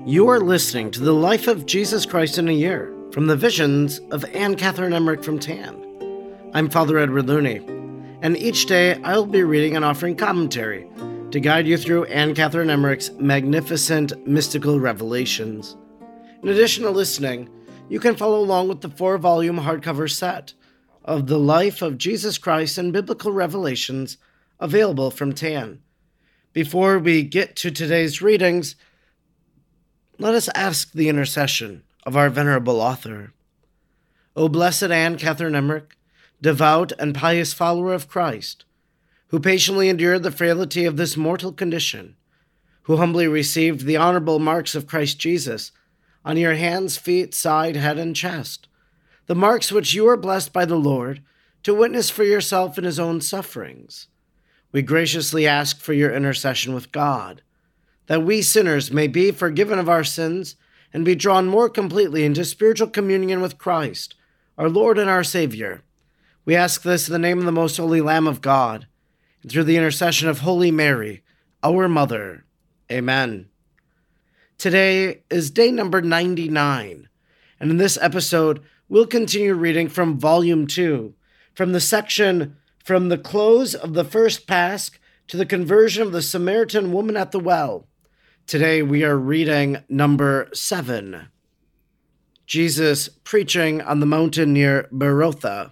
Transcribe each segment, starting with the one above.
You are listening to the Life of Jesus Christ in a Year from the Visions of Anne Catherine Emmerich from Tann. I'm Father Edward Looney, and each day I'll be reading and offering commentary to guide you through Anne Catherine Emmerich's magnificent mystical revelations. In addition to listening, you can follow along with the 4-volume hardcover set of The Life of Jesus Christ and Biblical Revelations available from Tann. Before we get to today's readings, let us ask the intercession of our venerable author. O blessed Anne Catherine Emmerich, devout and pious follower of Christ, who patiently endured the frailty of this mortal condition, who humbly received the honorable marks of Christ Jesus on your hands, feet, side, head, and chest, the marks which you are blessed by the Lord to witness for yourself in his own sufferings. We graciously ask for your intercession with God, that we sinners may be forgiven of our sins and be drawn more completely into spiritual communion with Christ, our Lord and our Savior. We ask this in the name of the most holy Lamb of God, and through the intercession of Holy Mary, our Mother. Amen. Today is day number 99, and in this episode, we'll continue reading from Volume 2, from the section From the Close of the First Pasch to the Conversion of the Samaritan Woman at the Well. Today we are reading number 7, Jesus preaching on the mountain near Berotha.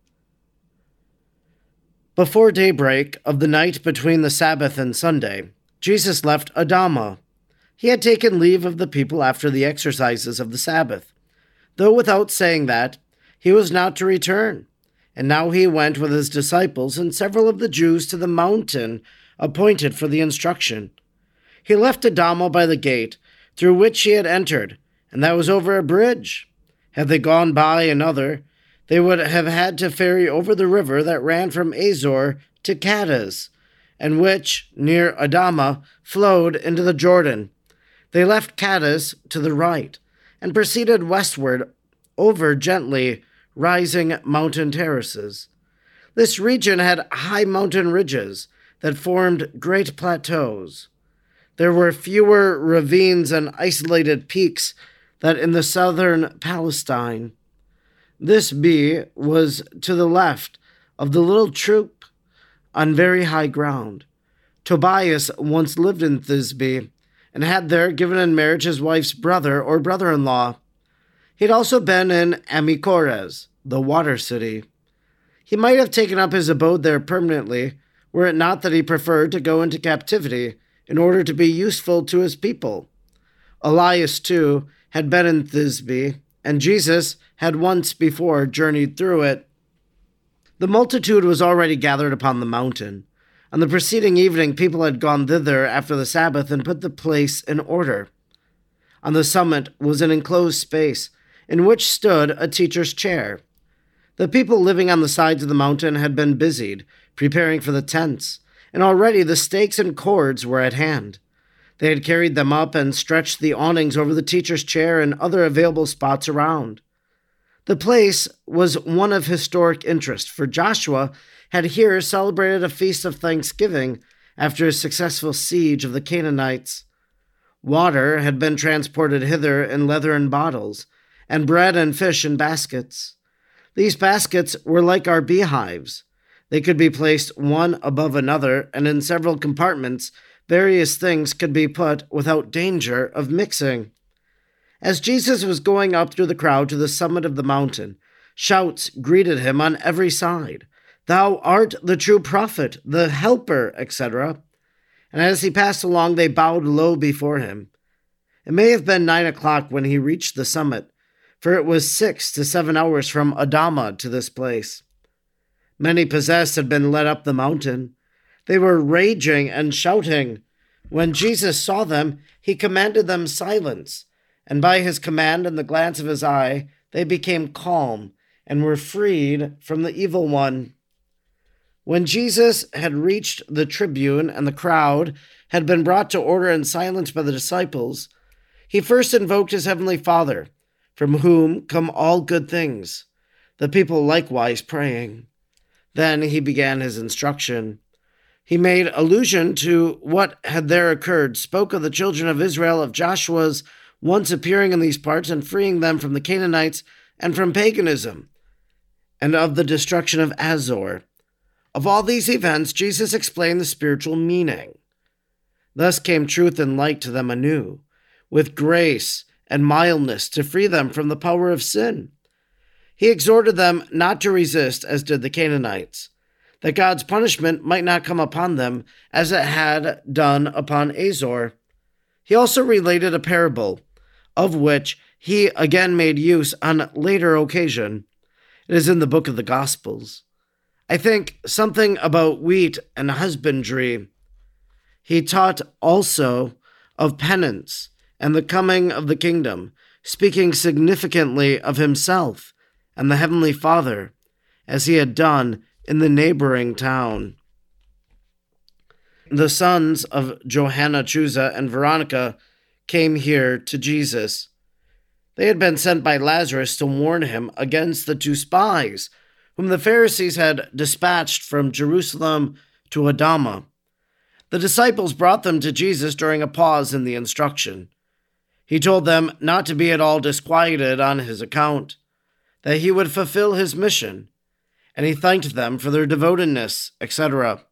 Before daybreak of the night between the Sabbath and Sunday, Jesus left Adama. He had taken leave of the people after the exercises of the Sabbath, though without saying that, he was not to return. And now he went with his disciples and several of the Jews to the mountain appointed for the instruction. He left Adama by the gate through which he had entered, and that was over a bridge. Had they gone by another, they would have had to ferry over the river that ran from Azor to Cadiz, and which, near Adama, flowed into the Jordan. They left Cadiz to the right, and proceeded westward over gently rising mountain terraces. This region had high mountain ridges that formed great plateaus. There were fewer ravines and isolated peaks than in the southern Palestine. This was to the left of the little troop on very high ground. Tobias once lived in Thisbe and had there given in marriage his wife's brother or brother-in-law. He had also been in Amicores, the water city. He might have taken up his abode there permanently, were it not that he preferred to go into captivity in order to be useful to his people. Elias, too, had been in Thisbe, and Jesus had once before journeyed through it. The multitude was already gathered upon the mountain. On the preceding evening, people had gone thither after the Sabbath and put the place in order. On the summit was an enclosed space, in which stood a teacher's chair. The people living on the sides of the mountain had been busied, preparing for the tents, and already the stakes and cords were at hand. They had carried them up and stretched the awnings over the teacher's chair and other available spots around. The place was one of historic interest, for Joshua had here celebrated a feast of thanksgiving after a successful siege of the Canaanites. Water had been transported hither in leathern bottles, and bread and fish in baskets. These baskets were like our beehives. They could be placed one above another, and in several compartments, various things could be put without danger of mixing. As Jesus was going up through the crowd to the summit of the mountain, shouts greeted him on every side. "Thou art the true prophet, the helper," etc. And as he passed along, they bowed low before him. It may have been 9 o'clock when he reached the summit, for it was 6 to 7 hours from Adama to this place. Many possessed had been led up the mountain. They were raging and shouting. When Jesus saw them, he commanded them silence, and by his command and the glance of his eye, they became calm and were freed from the evil one. When Jesus had reached the tribune and the crowd had been brought to order and silence by the disciples, he first invoked his heavenly Father, from whom come all good things, the people likewise praying. Then he began his instruction. He made allusion to what had there occurred, spoke of the children of Israel, of Joshua's once appearing in these parts and freeing them from the Canaanites and from paganism, and of the destruction of Azor. Of all these events, Jesus explained the spiritual meaning. Thus came truth and light to them anew, with grace and mildness to free them from the power of sin. He exhorted them not to resist as did the Canaanites, that God's punishment might not come upon them as it had done upon Azor. He also related a parable, of which he again made use on later occasion. It is in the book of the Gospels. I think something about wheat and husbandry. He taught also of penance and the coming of the kingdom, speaking significantly of himself and the Heavenly Father, as he had done in the neighboring town. The sons of Johanna, Chuza, and Veronica came here to Jesus. They had been sent by Lazarus to warn him against the 2 spies, whom the Pharisees had dispatched from Jerusalem to Adama. The disciples brought them to Jesus during a pause in the instruction. He told them not to be at all disquieted on his account, that he would fulfill his mission, and he thanked them for their devotedness, etc.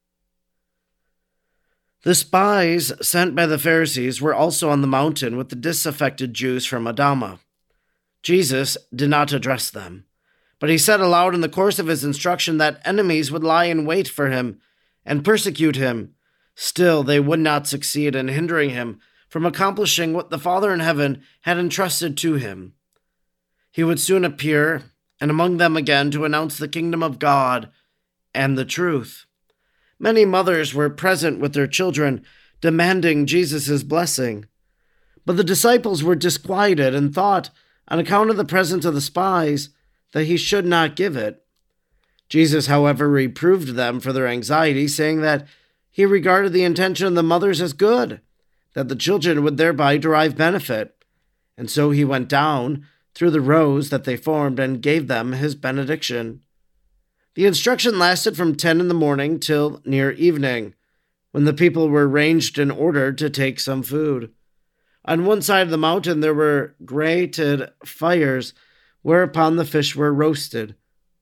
The spies sent by the Pharisees were also on the mountain with the disaffected Jews from Adama. Jesus did not address them, but he said aloud in the course of his instruction that enemies would lie in wait for him and persecute him. Still, they would not succeed in hindering him from accomplishing what the Father in heaven had entrusted to him. He would soon appear, and among them again to announce the kingdom of God and the truth. Many mothers were present with their children, demanding Jesus' blessing. But the disciples were disquieted and thought, on account of the presence of the spies, that he should not give it. Jesus, however, reproved them for their anxiety, saying that he regarded the intention of the mothers as good, that the children would thereby derive benefit. And so he went down through the rows that they formed and gave them his benediction. The instruction lasted from 10 in the morning till near evening, when the people were ranged in order to take some food. On one side of the mountain there were grated fires, whereupon the fish were roasted.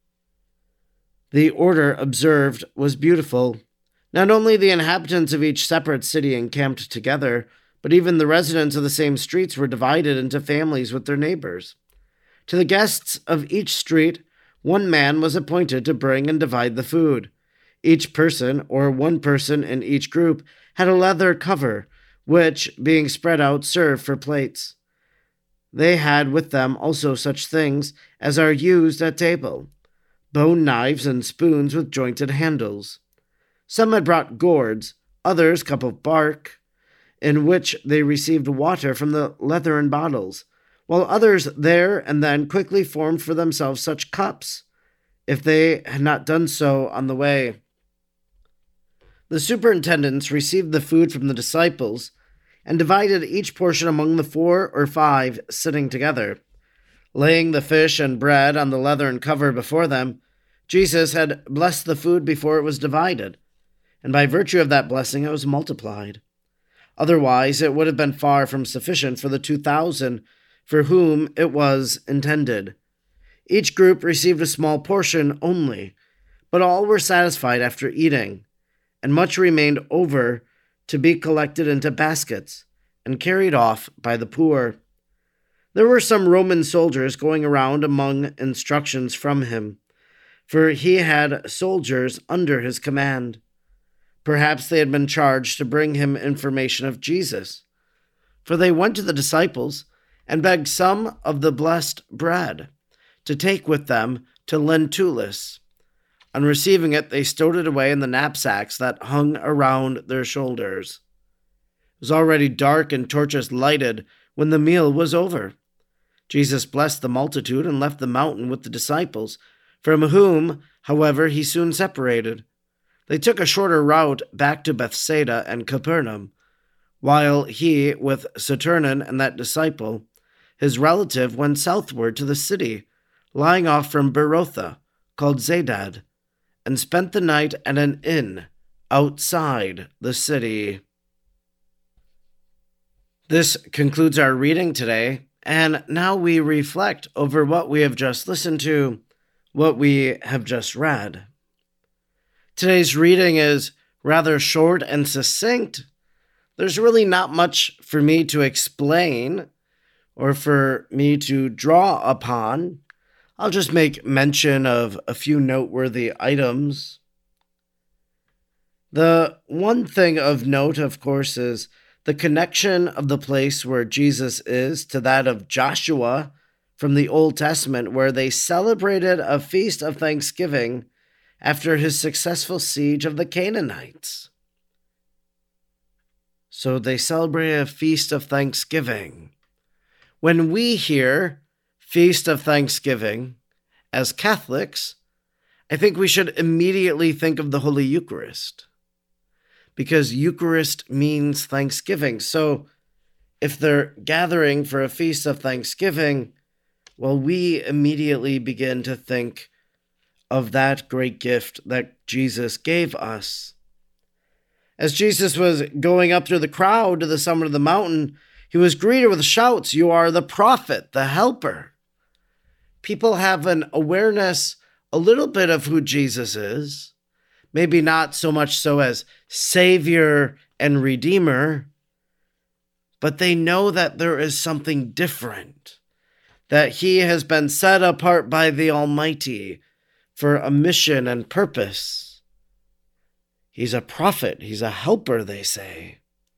The order observed was beautiful. Not only the inhabitants of each separate city encamped together, but even the residents of the same streets were divided into families with their neighbors. To the guests of each street, one man was appointed to bring and divide the food. Each person, or one person in each group, had a leather cover, which, being spread out, served for plates. They had with them also such things as are used at table, bone knives and spoons with jointed handles. Some had brought gourds, others cup of bark, in which they received water from the leathern bottles, while others there and then quickly formed for themselves such cups, if they had not done so on the way. The superintendents received the food from the disciples and divided each portion among the 4 or 5 sitting together. Laying the fish and bread on the leathern cover before them, Jesus had blessed the food before it was divided, and by virtue of that blessing it was multiplied. Otherwise it would have been far from sufficient for the 2,000 for whom it was intended. Each group received a small portion only, but all were satisfied after eating, and much remained over to be collected into baskets and carried off by the poor. There were some Roman soldiers going around among instructions from him, for he had soldiers under his command. Perhaps they had been charged to bring him information of Jesus, for they went to the disciples and begged some of the blessed bread to take with them to Lentulus. On receiving it, they stowed it away in the knapsacks that hung around their shoulders. It was already dark and torches lighted when the meal was over. Jesus blessed the multitude and left the mountain with the disciples, from whom, however, he soon separated. They took a shorter route back to Bethsaida and Capernaum, while he, with Saturnin and that disciple, his relative, went southward to the city, lying off from Berotha, called Zadad, and spent the night at an inn outside the city. This concludes our reading today, and now we reflect over what we have just listened to, what we have just read. Today's reading is rather short and succinct. There's really not much for me to explain or for me to draw upon. I'll just make mention of a few noteworthy items. The one thing of note, of course, is the connection of the place where Jesus is to that of Joshua from the Old Testament, where they celebrated a feast of thanksgiving after his successful siege of the Canaanites. So they celebrated a feast of thanksgiving. When we hear Feast of Thanksgiving as Catholics, I think we should immediately think of the Holy Eucharist, because Eucharist means thanksgiving. So if they're gathering for a Feast of Thanksgiving, well, we immediately begin to think of that great gift that Jesus gave us. As Jesus was going up through the crowd to the summit of the mountain, he was greeted with shouts, "You are the prophet, the helper." People have an awareness a little bit of who Jesus is, maybe not so much so as Savior and Redeemer, but they know that there is something different, that he has been set apart by the Almighty for a mission and purpose. He's a prophet, he's a helper, they say.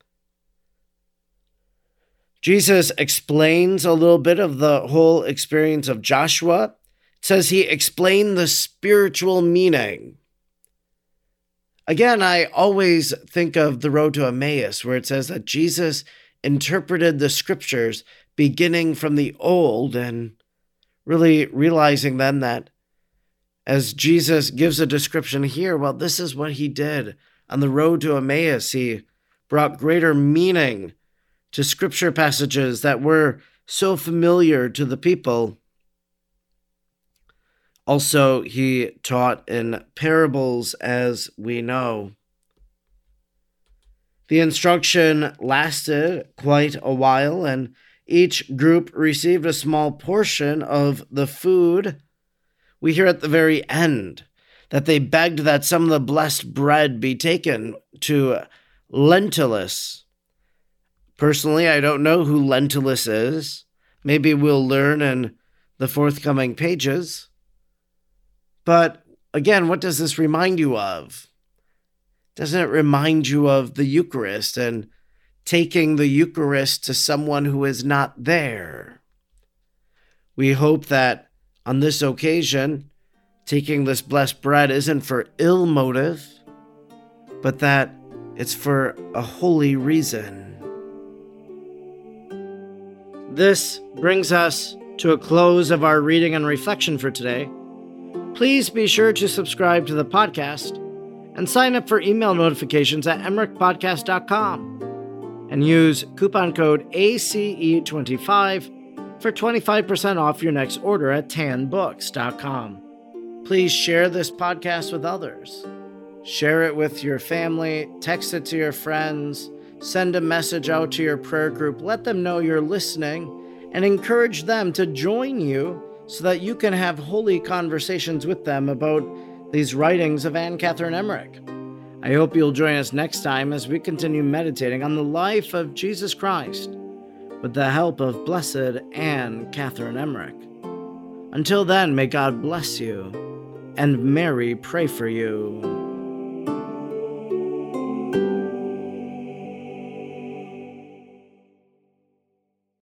Jesus explains a little bit of the whole experience of Joshua. It says he explained the spiritual meaning. Again, I always think of the road to Emmaus, where it says that Jesus interpreted the scriptures beginning from the old, and really realizing then that as Jesus gives a description here, well, this is what he did on the road to Emmaus. He brought greater meaning to scripture passages that were so familiar to the people. Also, he taught in parables, as we know. The instruction lasted quite a while, and each group received a small portion of the food. We hear at the very end that they begged that some of the blessed bread be taken to Lentulus. Personally, I don't know who Lentulus is. Maybe we'll learn in the forthcoming pages. But again, what does this remind you of? Doesn't it remind you of the Eucharist and taking the Eucharist to someone who is not there? We hope that on this occasion, taking this blessed bread isn't for ill motive, but that it's for a holy reason. This brings us to a close of our reading and reflection for today. Please be sure to subscribe to the podcast and sign up for email notifications at emerichpodcast.com and use coupon code ACE25 for 25% off your next order at tanbooks.com. Please share this podcast with others. Share it with your family, text it to your friends, send a message out to your prayer group, let them know you're listening, and encourage them to join you so that you can have holy conversations with them about these writings of Anne Catherine Emmerich. I hope you'll join us next time as we continue meditating on the life of Jesus Christ with the help of Blessed Anne Catherine Emmerich. Until then, may God bless you, and Mary pray for you.